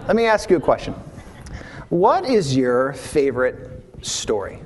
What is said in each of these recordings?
Let me ask you a question. What is your favorite story?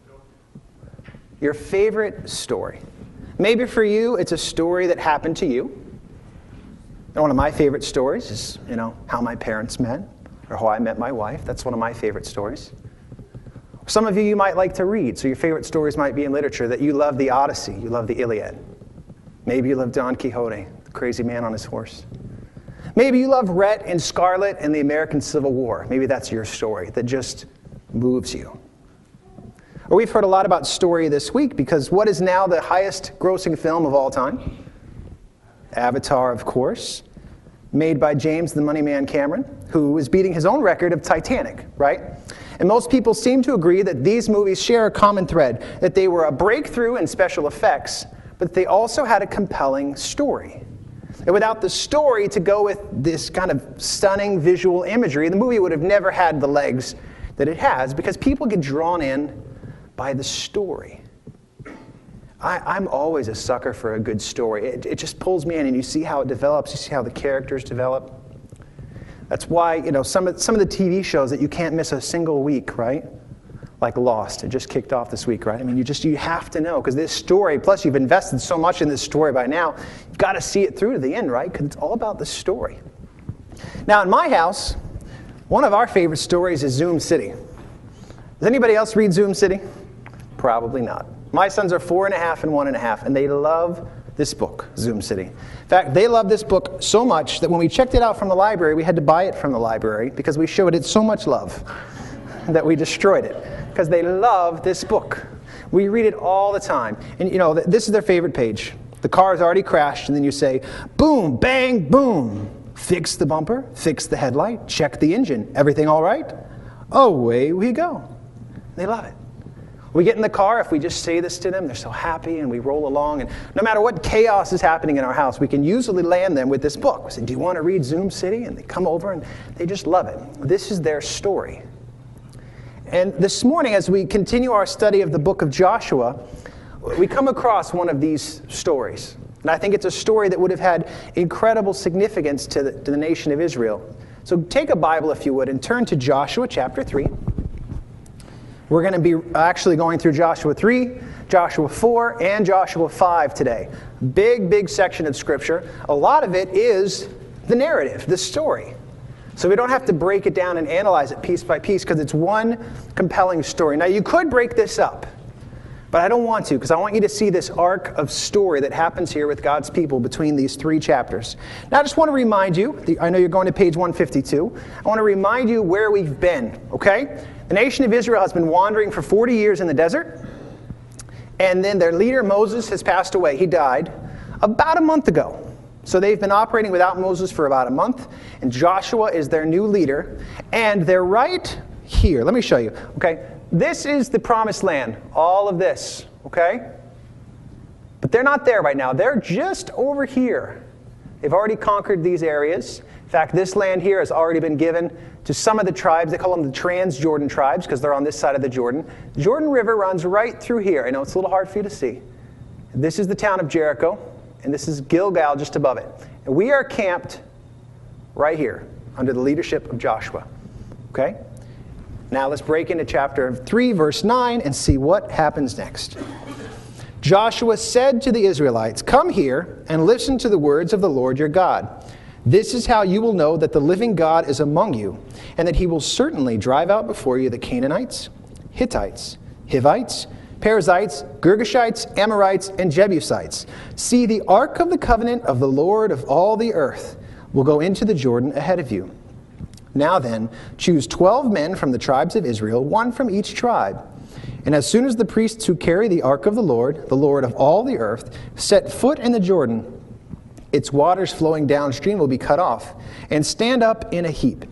Your favorite story. Maybe for you, it's a story that happened to you. And one of my favorite stories is, how my parents met, or how I met my wife. That's one of my favorite stories. Some of you might like to read, so your favorite stories might be in literature, that you love the Odyssey, you love the Iliad. Maybe you love Don Quixote, the crazy man on his horse. Maybe you love Rhett and Scarlet and the American Civil War. Maybe that's your story that just moves you. Or we've heard a lot about story this week because what is now the highest grossing film of all time? Avatar, of course, made by James the Money Man Cameron, who is beating his own record of Titanic, right? And most people seem to agree that these movies share a common thread, that they were a breakthrough in special effects, but they also had a compelling story. And without the story to go with this kind of stunning visual imagery, the movie would have never had the legs that it has because people get drawn in by the story. I'm always a sucker for a good story. It just pulls me in, and you see how it develops. You see how the characters develop. That's why, some of the TV shows that you can't miss a single week, right? Like Lost, it just kicked off this week, right? I mean, you have to know, because this story, plus you've invested so much in this story by now, you've got to see it through to the end, right? Because it's all about the story. Now, in my house, one of our favorite stories is Zoom City. Does anybody else read Zoom City? Probably not. My sons are 4.5 and 1.5, and they love this book, Zoom City. In fact, they love this book so much that when we checked it out from the library, we had to buy it from the library because we showed it so much love that we destroyed it, because they love this book. We read it all the time. And this is their favorite page. The car has already crashed, and then you say, boom, bang, boom. Fix the bumper, fix the headlight, check the engine. Everything all right? Away we go. They love it. We get in the car, if we just say this to them, they're so happy, and we roll along. And no matter what chaos is happening in our house, we can usually land them with this book. We say, do you want to read Zoom City? And they come over, and they just love it. This is their story. And this morning, as we continue our study of the book of Joshua, we come across one of these stories. And I think it's a story that would have had incredible significance to the nation of Israel. So take a Bible, if you would, and turn to Joshua chapter 3. We're going to be actually going through Joshua 3, Joshua 4, and Joshua 5 today. Big section of Scripture. A lot of it is the narrative, the story. So we don't have to break it down and analyze it piece by piece because it's one compelling story. Now, you could break this up, but I don't want to, because I want you to see this arc of story that happens here with God's people between these 3 chapters. Now, I just want to remind you, I know you're going to page 152, I want to remind you where we've been, okay? The nation of Israel has been wandering for 40 years in the desert, and then their leader Moses has passed away. He died about a month ago. So they've been operating without Moses for about a month, and Joshua is their new leader, and they're right here. Let me show you, okay? This is the promised land, all of this, okay? But they're not there right now. They're just over here. They've already conquered these areas. In fact, this land here has already been given to some of the tribes. They call them the Trans-Jordan tribes because they're on this side of the Jordan. The Jordan River runs right through here. I know it's a little hard for you to see. This is the town of Jericho, and this is Gilgal just above it. And we are camped right here under the leadership of Joshua, okay? Now let's break into chapter 3, verse 9, and see what happens next. Joshua said to the Israelites, "Come here and listen to the words of the Lord your God. This is how you will know that the living God is among you, and that he will certainly drive out before you the Canaanites, Hittites, Hivites, Perizzites, Girgashites, Amorites, and Jebusites. See, the ark of the covenant of the Lord of all the earth will go into the Jordan ahead of you. Now then, choose 12 men from the tribes of Israel, 1 from each tribe. And as soon as the priests who carry the ark of the Lord of all the earth, set foot in the Jordan, its waters flowing downstream will be cut off, and stand up in a heap."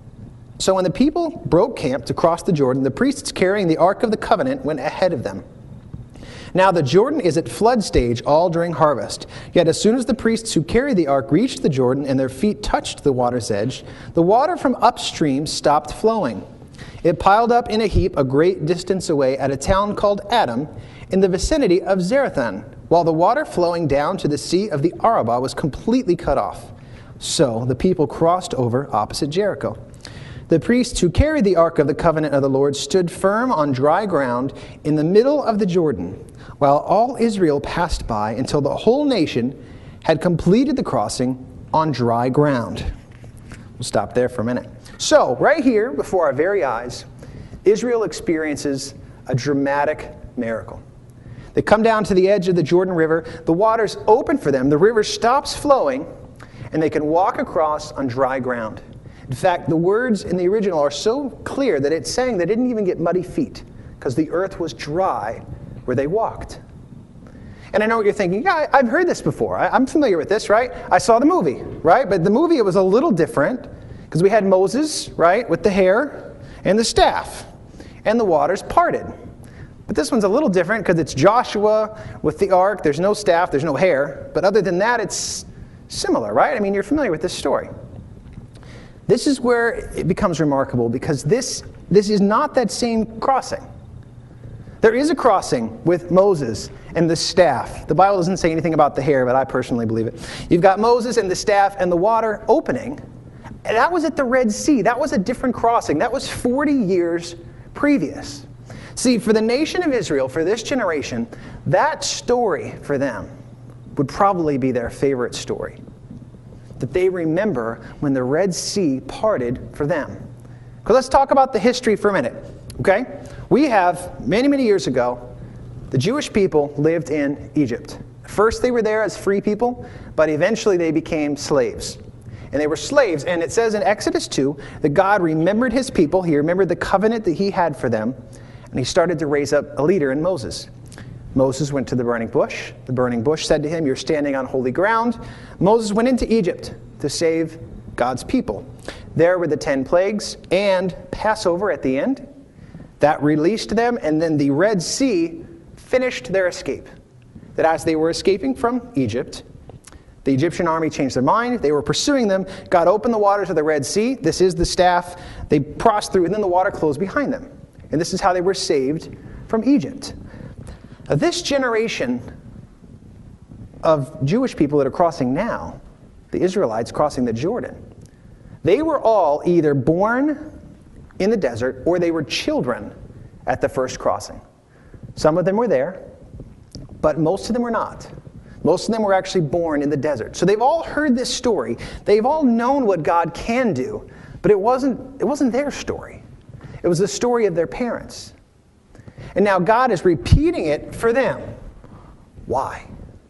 So when the people broke camp to cross the Jordan, the priests carrying the ark of the covenant went ahead of them. Now the Jordan is at flood stage all during harvest. Yet as soon as the priests who carried the ark reached the Jordan and their feet touched the water's edge, the water from upstream stopped flowing. It piled up in a heap a great distance away at a town called Adam in the vicinity of Zarethan, while the water flowing down to the sea of the Arabah was completely cut off. So the people crossed over opposite Jericho. The priests who carried the ark of the covenant of the Lord stood firm on dry ground in the middle of the Jordan, while all Israel passed by until the whole nation had completed the crossing on dry ground. We'll stop there for a minute. So, right here, before our very eyes, Israel experiences a dramatic miracle. They come down to the edge of the Jordan River, the waters open for them, the river stops flowing, and they can walk across on dry ground. In fact, the words in the original are so clear that it's saying they didn't even get muddy feet because the earth was dry where they walked. And I know what you're thinking. Yeah, I've heard this before. I'm familiar with this, right? I saw the movie, right? But the movie, it was a little different because we had Moses, right, with the hair and the staff, and the waters parted. But this one's a little different because it's Joshua with the ark. There's no staff, there's no hair. But other than that, it's similar, right? I mean, you're familiar with this story. This is where it becomes remarkable because this is not that same crossing. There is a crossing with Moses and the staff. The Bible doesn't say anything about the hair, but I personally believe it. You've got Moses and the staff and the water opening. And that was at the Red Sea. That was a different crossing. That was 40 years previous. See, for the nation of Israel, for this generation, that story for them would probably be their favorite story. That they remember when the Red Sea parted for them. Because let's talk about the history for a minute, okay? We have, many, many years ago, the Jewish people lived in Egypt. First they were there as free people, but eventually they became slaves. And they were slaves, and it says in Exodus 2 that God remembered his people. He remembered the covenant that he had for them, and he started to raise up a leader in Moses. Moses went to the burning bush. The burning bush said to him, "You're standing on holy ground." Moses went into Egypt to save God's people. There were the 10 plagues and Passover at the end. That released them, and then the Red Sea finished their escape. That as they were escaping from Egypt, the Egyptian army changed their mind. They were pursuing them. God opened the waters of the Red Sea. This is the staff. They crossed through, and then the water closed behind them. And this is how they were saved from Egypt. Now, this generation of Jewish people that are crossing now, the Israelites crossing the Jordan, they were all either born in the desert or they were children at the first crossing. Some of them were there, but most of them were not. Most of them were actually born in the desert. So they've all heard this story. They've all known what God can do, but it wasn't their story. It was the story of their parents. And now God is repeating it for them. Why?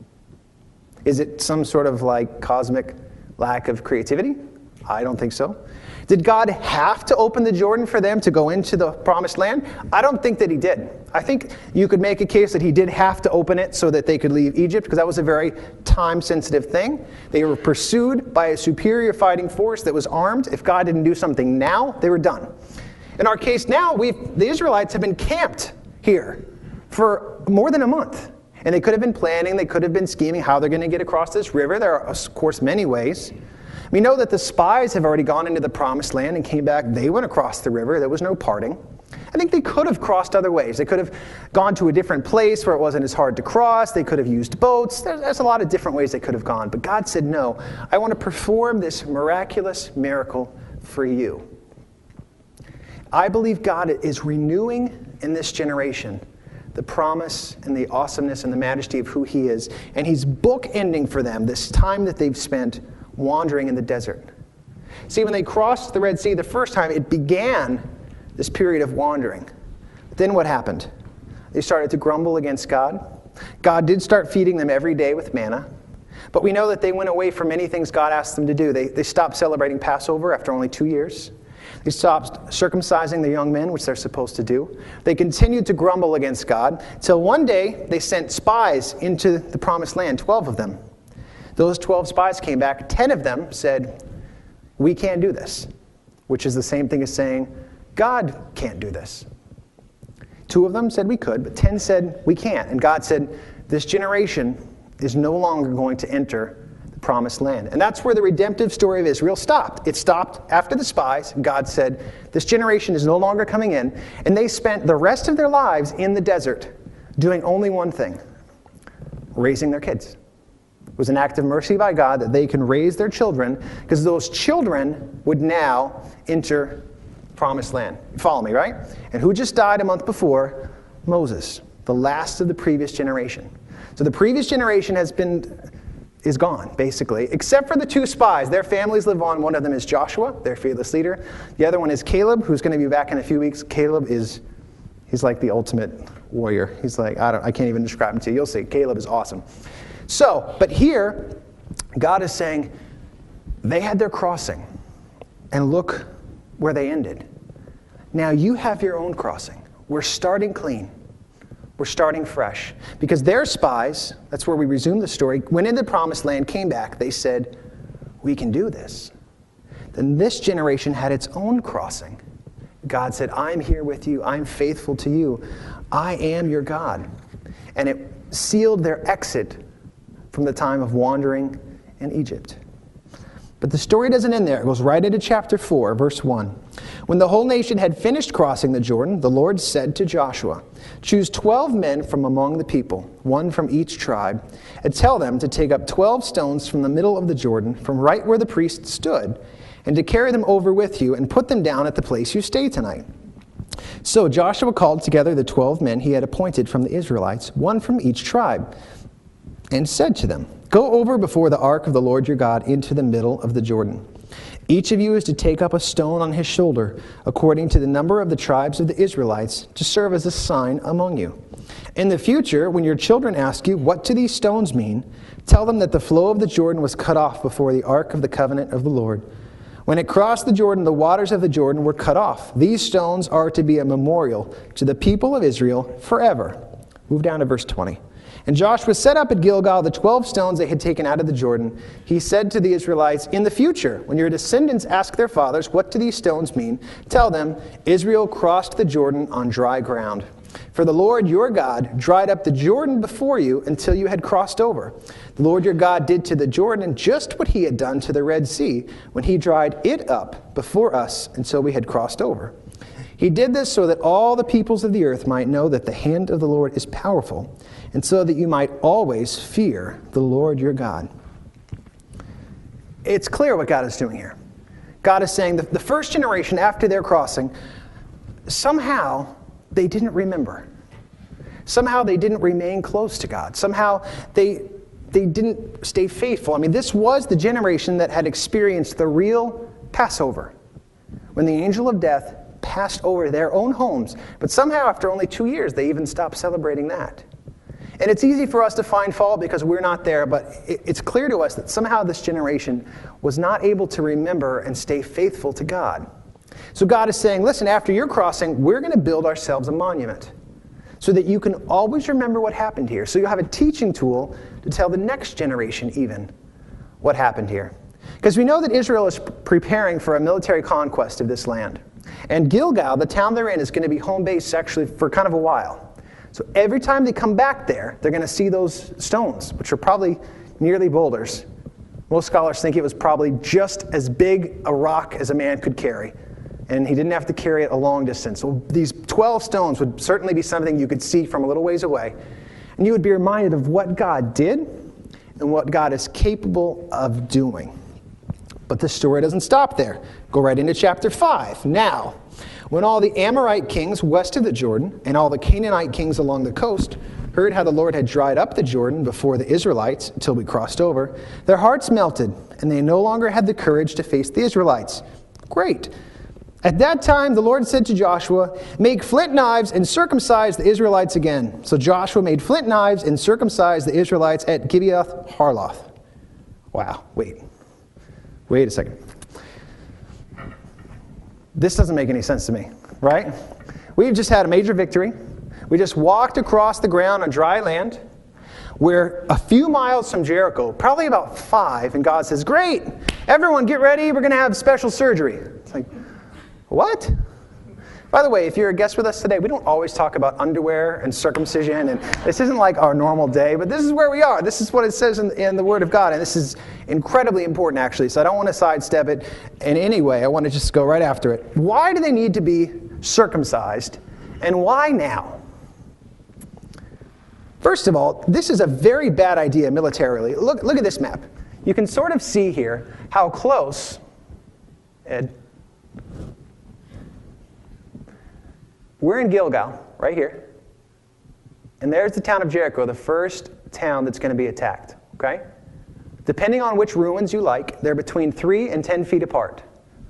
Is it some sort of like cosmic lack of creativity? I don't think so. Did God have to open the Jordan for them to go into the promised land? I don't think that he did. I think you could make a case that he did have to open it so that they could leave Egypt, because that was a very time-sensitive thing. They were pursued by a superior fighting force that was armed. If God didn't do something now, they were done. In our case now, the Israelites have been camped here for more than a month. And they could have been planning, they could have been scheming how they're going to get across this river. There are, of course, many ways. We know that the spies have already gone into the promised land and came back. They went across the river. There was no parting. I think they could have crossed other ways. They could have gone to a different place where it wasn't as hard to cross. They could have used boats. There's a lot of different ways they could have gone. But God said, no, I want to perform this miraculous miracle for you. I believe God is renewing in this generation the promise and the awesomeness and the majesty of who he is. And he's bookending for them this time that they've spent wandering in the desert. See, when they crossed the Red Sea the first time, it began this period of wandering. But then what happened? They started to grumble against God. God did start feeding them every day with manna. But we know that they went away from many things God asked them to do. They stopped celebrating Passover after only 2 years. They stopped circumcising the young men, which they're supposed to do. They continued to grumble against God, till one day they sent spies into the promised land, 12 of them. Those 12 spies came back. 10 of them said, we can't do this, which is the same thing as saying, God can't do this. 2 of them said we could, but 10 said we can't. And God said, this generation is no longer going to enter the promised land. And that's where the redemptive story of Israel stopped. It stopped after the spies. God said, this generation is no longer coming in. And they spent the rest of their lives in the desert doing only one thing, raising their kids. It was an act of mercy by God that they can raise their children, because those children would now enter promised land. Follow me, right? And who just died a month before? Moses, the last of the previous generation. So the previous generation is gone, basically, except for the two spies. Their families live on. One of them is Joshua, their fearless leader. The other one is Caleb, who's going to be back in a few weeks. Caleb he's like the ultimate warrior. He's like, I can't even describe him to you. You'll see. Caleb is awesome. So, but here, God is saying, they had their crossing, and look where they ended. Now you have your own crossing. We're starting clean. We're starting fresh. Because their spies, that's where we resume the story, went into the promised land, came back. They said, we can do this. Then this generation had its own crossing. God said, I'm here with you. I'm faithful to you. I am your God. And it sealed their exit from the time of wandering in Egypt. But the story doesn't end there. It goes right into chapter 4, verse 1. When the whole nation had finished crossing the Jordan, the Lord said to Joshua, choose 12 men from among the people, one from each tribe, and tell them to take up 12 stones from the middle of the Jordan, from right where the priest stood, and to carry them over with you and put them down at the place you stay tonight. So Joshua called together the 12 men he had appointed from the Israelites, one from each tribe, and said to them, go over before the ark of the Lord your God into the middle of the Jordan. Each of you is to take up a stone on his shoulder, according to the number of the tribes of the Israelites, to serve as a sign among you. In the future, when your children ask you, what do these stones mean? Tell them that the flow of the Jordan was cut off before the ark of the covenant of the Lord. When it crossed the Jordan, the waters of the Jordan were cut off. These stones are to be a memorial to the people of Israel forever. Move down to verse 20. And Joshua set up at Gilgal the 12 stones they had taken out of the Jordan. He said to the Israelites, in the future, when your descendants ask their fathers, what do these stones mean? Tell them, Israel crossed the Jordan on dry ground. For the Lord your God dried up the Jordan before you until you had crossed over. The Lord your God did to the Jordan just what he had done to the Red Sea when he dried it up before us until we had crossed over. He did this so that all the peoples of the earth might know that the hand of the Lord is powerful, and so that you might always fear the Lord your God. It's clear what God is doing here. God is saying that the first generation after their crossing, somehow they didn't remember. Somehow they didn't remain close to God. Somehow they didn't stay faithful. I mean, this was the generation that had experienced the real Passover, when the angel of death passed over their own homes. But somehow after only 2 years, they even stopped celebrating that. And it's easy for us to find fault because we're not there, but it's clear to us that somehow this generation was not able to remember and stay faithful to God. So God is saying, listen, after your crossing, we're going to build ourselves a monument so that you can always remember what happened here. So you'll have a teaching tool to tell the next generation even what happened here. Because we know that Israel is preparing for a military conquest of this land. And Gilgal, the town they're in, is going to be home base actually for kind of a while. So every time they come back there, they're going to see those stones, which are probably nearly boulders. Most scholars think it was probably just as big a rock as a man could carry. And he didn't have to carry it a long distance. So these 12 stones would certainly be something you could see from a little ways away. And you would be reminded of what God did and what God is capable of doing. But the story doesn't stop there. Go right into chapter 5. Now, when all the Amorite kings west of the Jordan and all the Canaanite kings along the coast heard how the Lord had dried up the Jordan before the Israelites until we crossed over, their hearts melted, and they no longer had the courage to face the Israelites. Great. At that time, the Lord said to Joshua, make flint knives and circumcise the Israelites again. So Joshua made flint knives and circumcised the Israelites at Gibeath Harloth. Wow, wait a second. This doesn't make any sense to me, right? We've just had a major victory. We just walked across the ground on dry land. We're a few miles from Jericho, probably about 5, and God says, great, everyone get ready, we're going to have special surgery. It's like, what? By the way, if you're a guest with us today, we don't always talk about underwear and circumcision, and this isn't like our normal day, but this is where we are. This is what it says in the Word of God, and this is incredibly important, actually, so I don't want to sidestep it in any way. I want to just go right after it. Why do they need to be circumcised, and why now? First of all, this is a very bad idea militarily. Look at this map. You can sort of see here how close, Ed, we're in Gilgal, right here. And there's the town of Jericho, the first town that's going to be attacked, okay? Depending on which ruins you like, they're between 3 and 10 feet apart.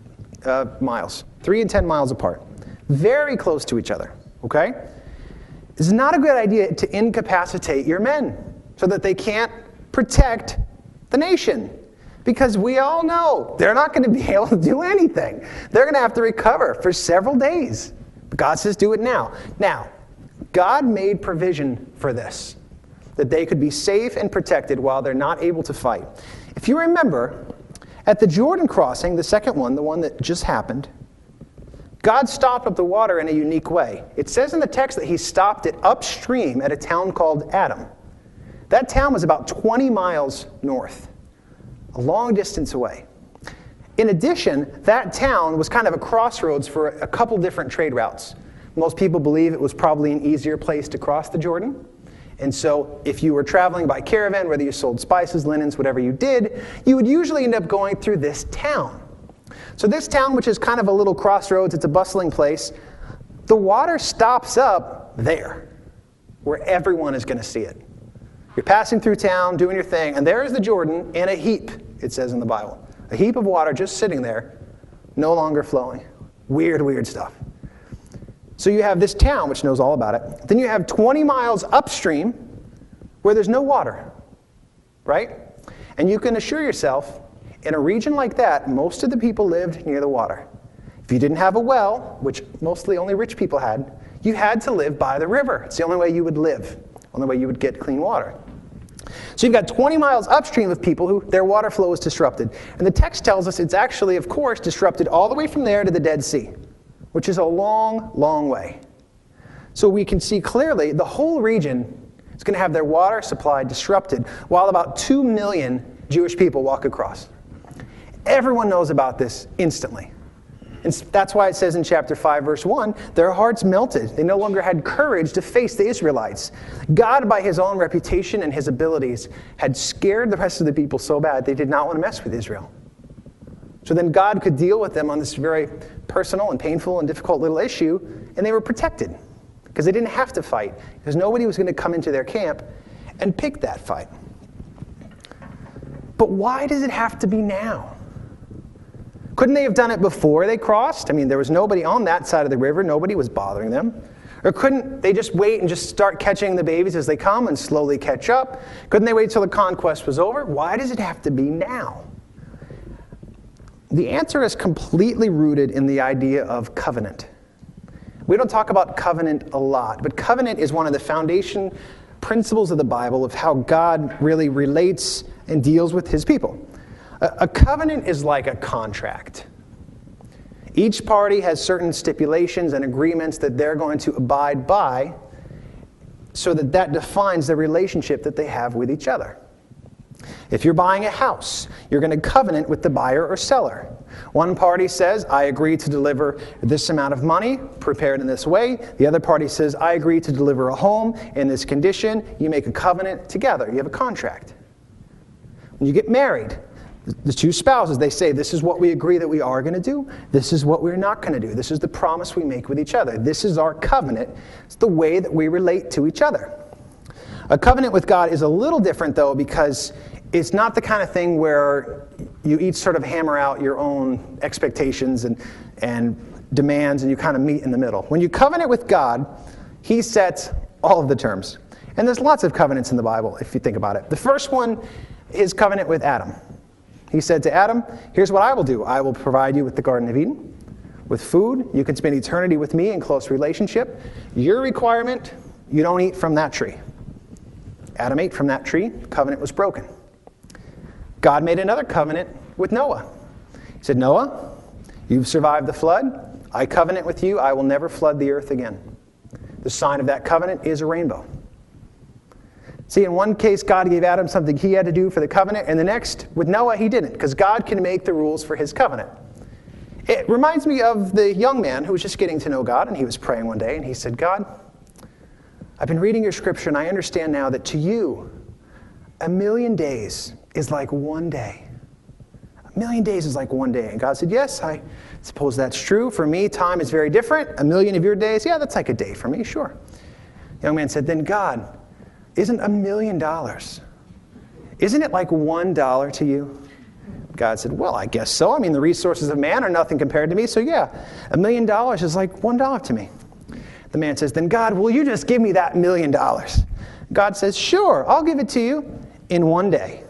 Miles. 3 and 10 miles apart. Very close to each other, okay? It's not a good idea to incapacitate your men so that they can't protect the nation. Because we all know they're not going to be able to do anything. They're going to have to recover for several days. But God says, do it now. Now, God made provision for this, that they could be safe and protected while they're not able to fight. If you remember, at the Jordan crossing, the second one, the one that just happened, God stopped up the water in a unique way. It says in the text that he stopped it upstream at a town called Adam. That town was about 20 miles north, a long distance away. In addition, that town was kind of a crossroads for a couple different trade routes. Most people believe it was probably an easier place to cross the Jordan. And so if you were traveling by caravan, whether you sold spices, linens, whatever you did, you would usually end up going through this town. So this town, which is kind of a little crossroads, it's a bustling place, the water stops up there, where everyone is going to see it. You're passing through town, doing your thing, and there is the Jordan in a heap, it says in the Bible. A heap of water just sitting there, no longer flowing. Weird, weird stuff. So you have this town, which knows all about it. Then you have 20 miles upstream, where there's no water, right? And you can assure yourself, in a region like that, most of the people lived near the water. If you didn't have a well, which mostly only rich people had, you had to live by the river. It's the only way you would live, only way you would get clean water. So you've got 20 miles upstream of people who their water flow is disrupted. And the text tells us it's actually, of course, disrupted all the way from there to the Dead Sea, which is a long, long way. So we can see clearly the whole region is going to have their water supply disrupted while about 2 million Jewish people walk across. Everyone knows about this instantly. And that's why it says in chapter 5, verse 1, their hearts melted. They no longer had courage to face the Israelites. God, by his own reputation and his abilities, had scared the rest of the people so bad they did not want to mess with Israel. So then God could deal with them on this very personal and painful and difficult little issue, and they were protected because they didn't have to fight, because nobody was going to come into their camp and pick that fight. But why does it have to be now? Couldn't they have done it before they crossed? I mean, there was nobody on that side of the river. Nobody was bothering them. Or couldn't they just wait and just start catching the babies as they come and slowly catch up? Couldn't they wait till the conquest was over? Why does it have to be now? The answer is completely rooted in the idea of covenant. We don't talk about covenant a lot, but covenant is one of the foundation principles of the Bible of how God really relates and deals with his people. A covenant is like a contract. Each party has certain stipulations and agreements that they're going to abide by so that defines the relationship that they have with each other. If you're buying a house, you're going to covenant with the buyer or seller. One party says, I agree to deliver this amount of money, prepared in this way. The other party says, I agree to deliver a home in this condition. You make a covenant together. You have a contract. When you get married, the two spouses, they say, this is what we agree that we are going to do. This is what we're not going to do. This is the promise we make with each other. This is our covenant. It's the way that we relate to each other. A covenant with God is a little different, though, because it's not the kind of thing where you each sort of hammer out your own expectations and demands, and you kind of meet in the middle. When you covenant with God, he sets all of the terms. And there's lots of covenants in the Bible, if you think about it. The first one is covenant with Adam. He said to Adam, here's what I will do. I will provide you with the Garden of Eden, with food. You can spend eternity with me in close relationship. Your requirement, you don't eat from that tree. Adam ate from that tree. Covenant was broken. God made another covenant with Noah. He said, Noah, you've survived the flood. I covenant with you. I will never flood the earth again. The sign of that covenant is a rainbow. See, in one case, God gave Adam something he had to do for the covenant, and the next, with Noah, he didn't, because God can make the rules for his covenant. It reminds me of the young man who was just getting to know God, and he was praying one day, and he said, God, I've been reading your scripture, and I understand now that to you, 1,000,000 days is like one day. 1,000,000 days is like one day. And God said, yes, I suppose that's true. For me, time is very different. 1,000,000 of your days, yeah, that's like a day for me, sure. The young man said, then God, isn't $1,000,000, isn't it like $1 to you? God said, well, I guess so. I mean, the resources of man are nothing compared to me. So yeah, $1,000,000 is like $1 to me. The man says, then God, will you just give me that $1,000,000? God says, sure, I'll give it to you in one day.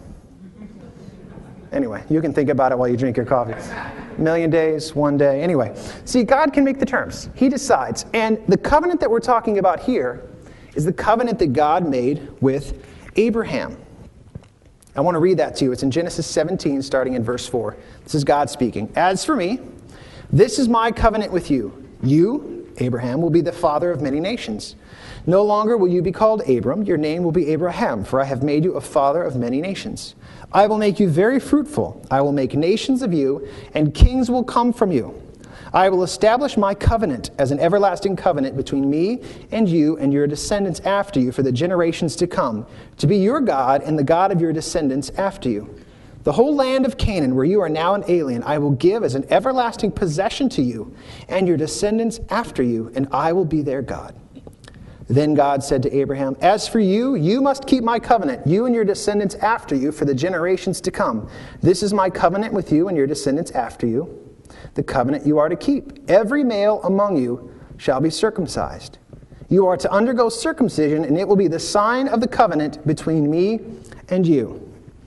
Anyway, you can think about it while you drink your coffee. 1,000,000 days, one day. Anyway, see, God can make the terms. He decides. And the covenant that we're talking about here is the covenant that God made with Abraham. I want to read that to you. It's in Genesis 17, starting in verse 4. This is God speaking. As for me, this is my covenant with you. You, Abraham, will be the father of many nations. No longer will you be called Abram. Your name will be Abraham, for I have made you a father of many nations. I will make you very fruitful. I will make nations of you, and kings will come from you. I will establish my covenant as an everlasting covenant between me and you and your descendants after you for the generations to come, to be your God and the God of your descendants after you. The whole land of Canaan, where you are now an alien, I will give as an everlasting possession to you and your descendants after you, and I will be their God. Then God said to Abraham, as for you, you must keep my covenant, you and your descendants after you, for the generations to come. This is my covenant with you and your descendants after you, the covenant you are to keep. Every male among you shall be circumcised. You are to undergo circumcision, and it will be the sign of the covenant between me and you.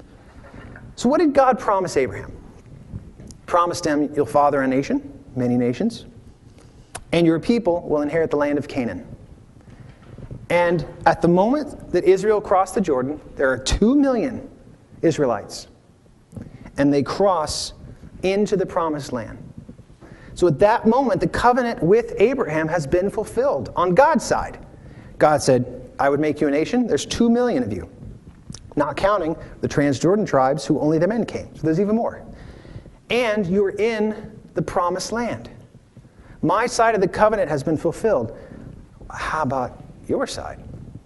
So what did God promise Abraham? Promised him, you'll father a nation, many nations, and your people will inherit the land of Canaan. And at the moment that Israel crossed the Jordan, there are 2 million Israelites. And they cross into the promised land. So at that moment, the covenant with Abraham has been fulfilled on God's side. God said, I would make you a nation. There's 2 million of you. Not counting the Transjordan tribes who only the men came. So there's even more. And you are in the promised land. My side of the covenant has been fulfilled. How about your side?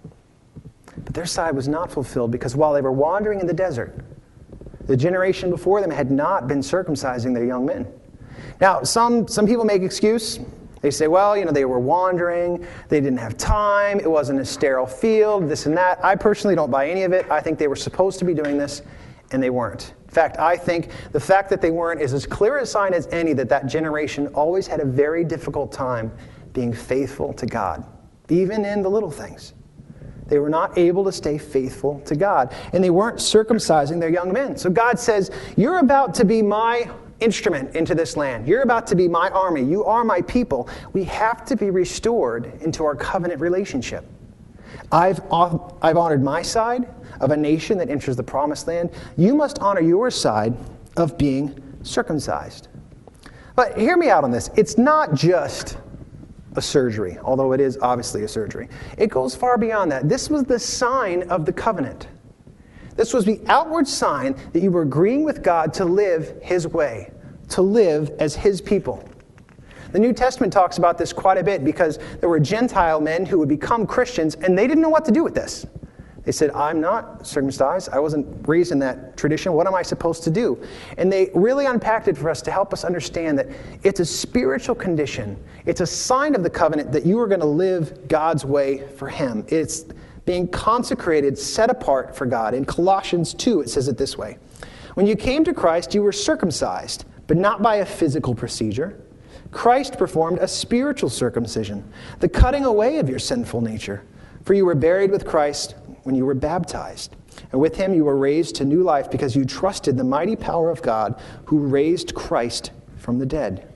But their side was not fulfilled because while they were wandering in the desert, the generation before them had not been circumcising their young men. Now, some people make excuse. They say, well, they were wandering, they didn't have time, it wasn't a sterile field, this and that. I personally don't buy any of it. I think they were supposed to be doing this, and they weren't. In fact, I think the fact that they weren't is as clear a sign as any that generation always had a very difficult time being faithful to God, even in the little things. They were not able to stay faithful to God, and they weren't circumcising their young men. So God says, you're about to be my instrument into this land. You're about to be my army. You are my people. We have to be restored into our covenant relationship. I've honored my side of a nation that enters the promised land. You must honor your side of being circumcised. But hear me out on this. It's not just a surgery, although it is obviously a surgery. It goes far beyond that. This was the sign of the covenant. This was the outward sign that you were agreeing with God to live His way, to live as His people. The New Testament talks about this quite a bit because there were Gentile men who would become Christians and they didn't know what to do with this. They said, I'm not circumcised. I wasn't raised in that tradition. What am I supposed to do? And they really unpacked it for us to help us understand that it's a spiritual condition. It's a sign of the covenant that you are going to live God's way for Him. It's being consecrated, set apart for God. In Colossians 2, it says it this way. When you came to Christ, you were circumcised, but not by a physical procedure. Christ performed a spiritual circumcision, the cutting away of your sinful nature. For you were buried with Christ when you were baptized. And with Him you were raised to new life because you trusted the mighty power of God who raised Christ from the dead.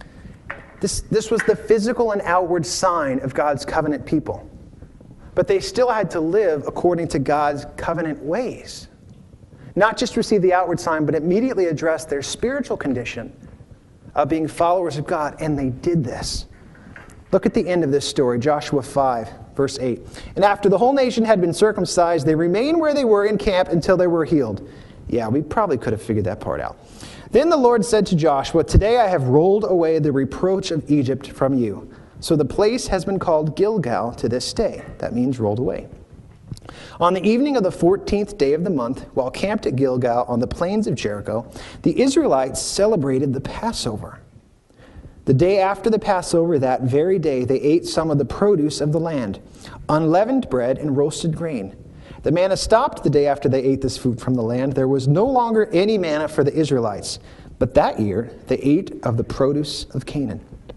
This was the physical and outward sign of God's covenant people. But they still had to live according to God's covenant ways. Not just receive the outward sign, but immediately address their spiritual condition of being followers of God. And they did this. Look at the end of this story, Joshua 5, verse 8. And after the whole nation had been circumcised, they remained where they were in camp until they were healed. Yeah, we probably could have figured that part out. Then the Lord said to Joshua, today I have rolled away the reproach of Egypt from you. So the place has been called Gilgal to this day. That means rolled away. On the evening of the 14th day of the month, while camped at Gilgal on the plains of Jericho, the Israelites celebrated the Passover. The day after the Passover, that very day, they ate some of the produce of the land, unleavened bread and roasted grain. The manna stopped the day after they ate this food from the land. There was no longer any manna for the Israelites, but that year they ate of the produce of Canaan.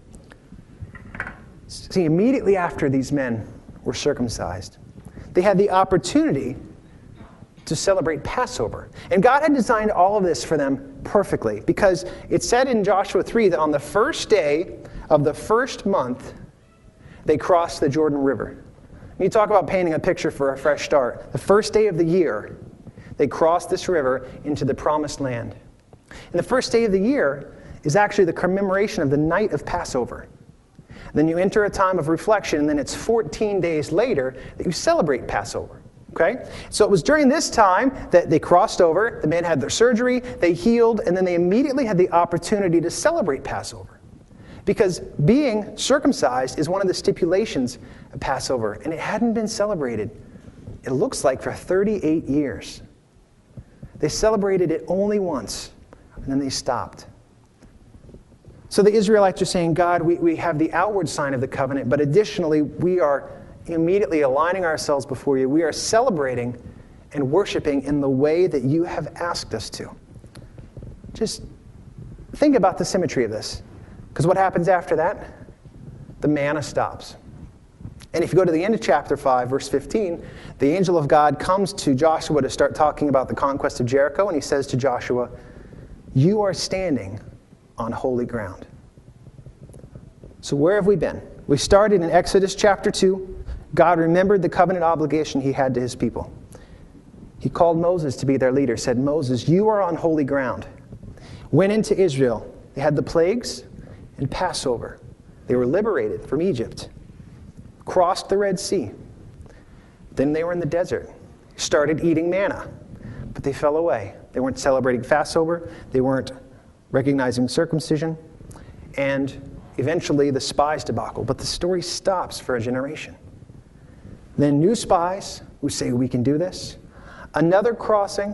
See, immediately after these men were circumcised, they had the opportunity to celebrate Passover. And God had designed all of this for them perfectly, because it said in Joshua 3 that on the first day of the first month, they crossed the Jordan River. You talk about painting a picture for a fresh start. The first day of the year, they crossed this river into the promised land. And the first day of the year is actually the commemoration of the night of Passover. Then you enter a time of reflection, and then it's 14 days later that you celebrate Passover. Okay? So it was during this time that they crossed over, the men had their surgery, they healed, and then they immediately had the opportunity to celebrate Passover. Because being circumcised is one of the stipulations of Passover, and it hadn't been celebrated, it looks like, for 38 years. They celebrated it only once, and then they stopped. So the Israelites are saying, God, we have the outward sign of the covenant, but additionally, we are immediately aligning ourselves before you. We are celebrating and worshiping in the way that you have asked us to. Just think about the symmetry of this. Because what happens after that? The manna stops. And if you go to the end of chapter 5, verse 15, the angel of God comes to Joshua to start talking about the conquest of Jericho, and he says to Joshua, you are standing on holy ground. So where have we been? We started in Exodus chapter 2. God remembered the covenant obligation he had to his people. He called Moses to be their leader, said, Moses, you are on holy ground. Went into Israel. They had the plagues and Passover. They were liberated from Egypt. Crossed the Red Sea. Then they were in the desert. Started eating manna. But they fell away. They weren't celebrating Passover. They weren't recognizing circumcision. And eventually the spies debacle. But the story stops for a generation. Then new spies who say we can do this. Another crossing.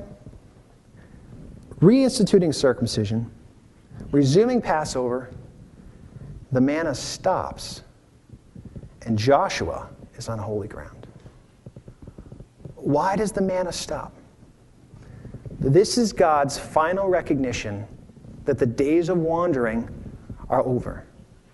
Reinstituting circumcision. Resuming Passover. The manna stops. And Joshua is on holy ground. Why does the manna stop? This is God's final recognition that the days of wandering are over.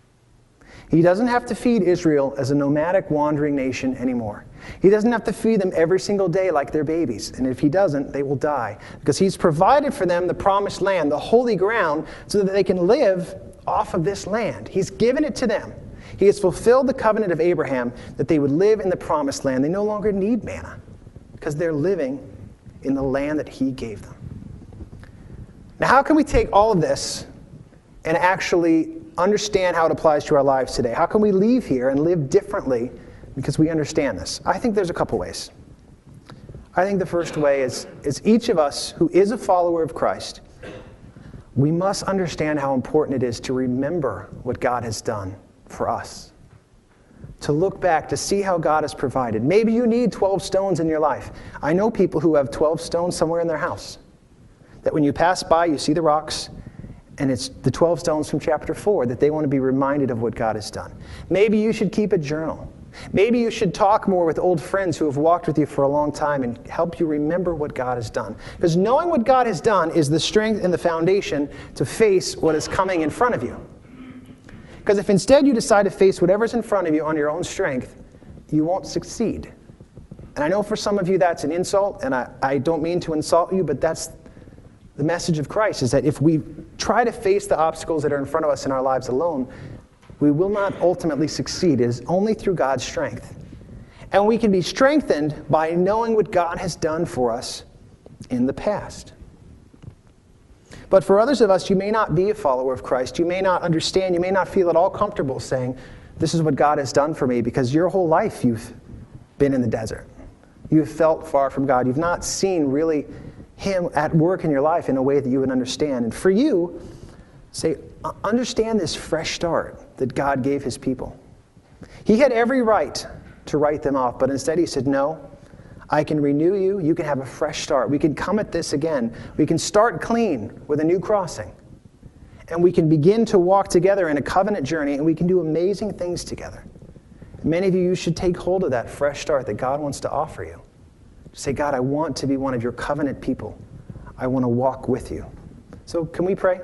He doesn't have to feed Israel as a nomadic wandering nation anymore. He doesn't have to feed them every single day like their babies. And if he doesn't, they will die. Because he's provided for them the promised land, the holy ground, so that they can live off of this land. He's given it to them. He has fulfilled the covenant of Abraham that they would live in the promised land. They no longer need manna because they're living in the land that he gave them. Now, how can we take all of this and actually understand how it applies to our lives today? How can we leave here and live differently because we understand this? I think there's a couple ways. I think the first way is each of us who is a follower of Christ, we must understand how important it is to remember what God has done for us. To look back, to see how God has provided. Maybe you need 12 stones in your life. I know people who have 12 stones somewhere in their house. That when you pass by, you see the rocks, and it's the 12 stones from chapter 4 that they want to be reminded of what God has done. Maybe you should keep a journal. Maybe you should talk more with old friends who have walked with you for a long time and help you remember what God has done. Because knowing what God has done is the strength and the foundation to face what is coming in front of you. Because if instead you decide to face whatever's in front of you on your own strength, you won't succeed. And I know for some of you that's an insult, and I don't mean to insult you, but that's the message of Christ, is that if we try to face the obstacles that are in front of us in our lives alone, we will not ultimately succeed. It is only through God's strength. And we can be strengthened by knowing what God has done for us in the past. But for others of us, you may not be a follower of Christ. You may not understand. You may not feel at all comfortable saying, this is what God has done for me, because your whole life you've been in the desert. You've felt far from God. You've not seen really him at work in your life in a way that you would understand. And for you, say, understand this fresh start that God gave his people. He had every right to write them off, but instead he said, no, I can renew you. You can have a fresh start. We can come at this again. We can start clean with a new crossing. And we can begin to walk together in a covenant journey, and we can do amazing things together. Many of you should take hold of that fresh start that God wants to offer you. Say, God, I want to be one of your covenant people. I want to walk with you. So can we pray?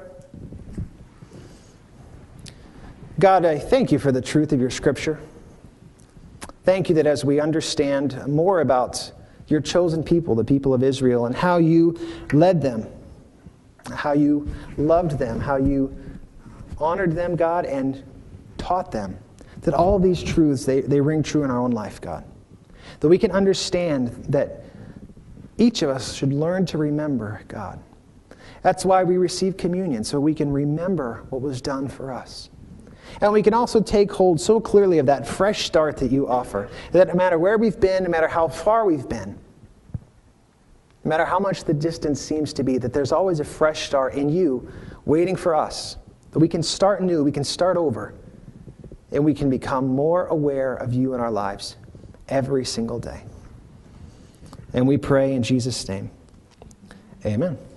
God, I thank you for the truth of your scripture. Thank you that as we understand more about your chosen people, the people of Israel, and how you led them, how you loved them, how you honored them, God, and taught them, that all of these truths, they ring true in our own life, God. That we can understand that each of us should learn to remember, God. That's why we receive communion, so we can remember what was done for us. And we can also take hold so clearly of that fresh start that you offer, that no matter where we've been, no matter how far we've been, no matter how much the distance seems to be, that there's always a fresh start in you waiting for us, that we can start new, we can start over, and we can become more aware of you in our lives every single day. And we pray in Jesus' name. Amen.